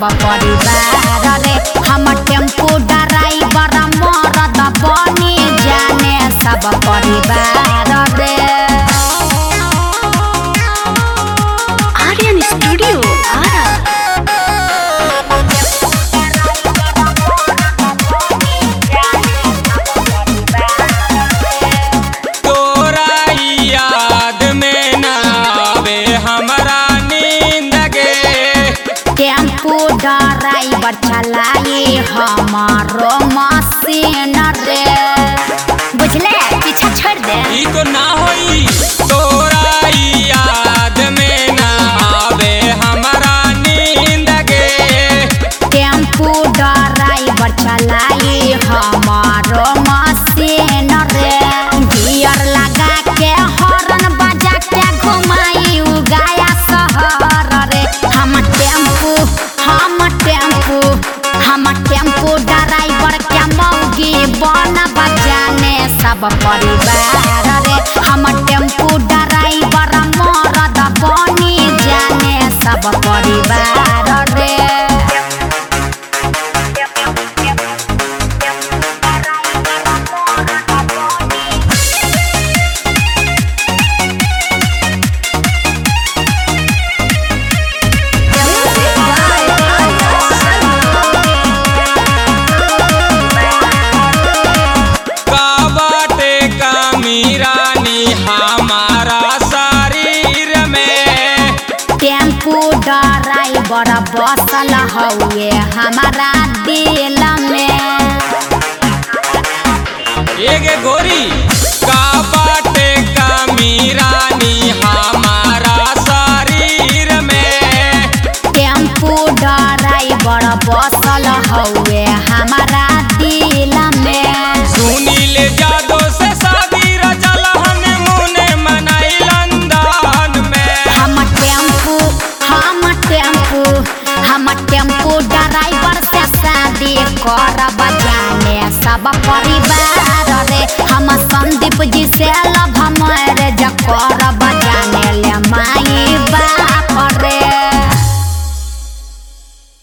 सब परिवार रे। हम टेम्पू ड्राइवर मरद बनी जाने सब परिवार रे। आर्यन स्टूडियो आरा। तोरा याद में ना आवे हमरा नींद गे। टेम्पू ड्राइवर चलाए हमारो मशीन रे। बुझले पीछा छोड़ दे। ई तो ना होई तोरा याद में ना आवे हमरा नींद गे। टेम्पू ड्राइवर चलाए हमारो मशीन रे। गियर लगा के हॉर्न बजा के घुमाई गया शहर रे। हम टेम्पू ड्राइवर के मौगी बन बजाने सब परिवार रे। हम टेम्पू ड्राइवर मरद बनी जाने सब परिवार रे। हमारा शरीर में टेम्पू ड्राइवर बसल हुए हमारा दिल में। एक गोरी का बाटे कमी रानी हमारा शरीर में। टेम्पू ड्राइवर बसल हुए हमारा दिल में। सुनील जादो से शादी रचल हनीमून मनाई लंदन में। हम टेम्पू ड्राइवर से शादी करब जाने सब परिवार रे। हम संदीप जी से